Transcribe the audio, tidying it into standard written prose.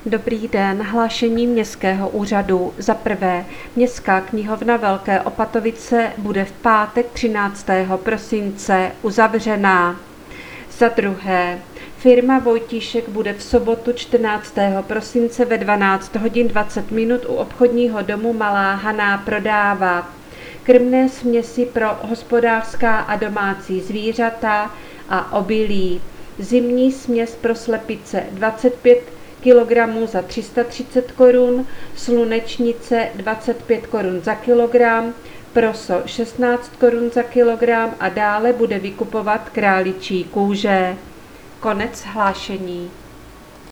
Dobrý den, hlášení Městského úřadu. Za prvé, Městská knihovna Velké Opatovice bude v pátek 13. prosince uzavřená. Za druhé, firma Vojtíšek bude v sobotu 14. prosince ve 12 hodin 20 minut u obchodního domu Malá Haná prodávat krmné směsi pro hospodářská a domácí zvířata a obilí. Zimní směs pro slepice 25 kg za 330 korun, slunečnice 25 korun za kilogram, proso 16 korun za kilogram a dále bude vykupovat králičí kůže. Konec hlášení.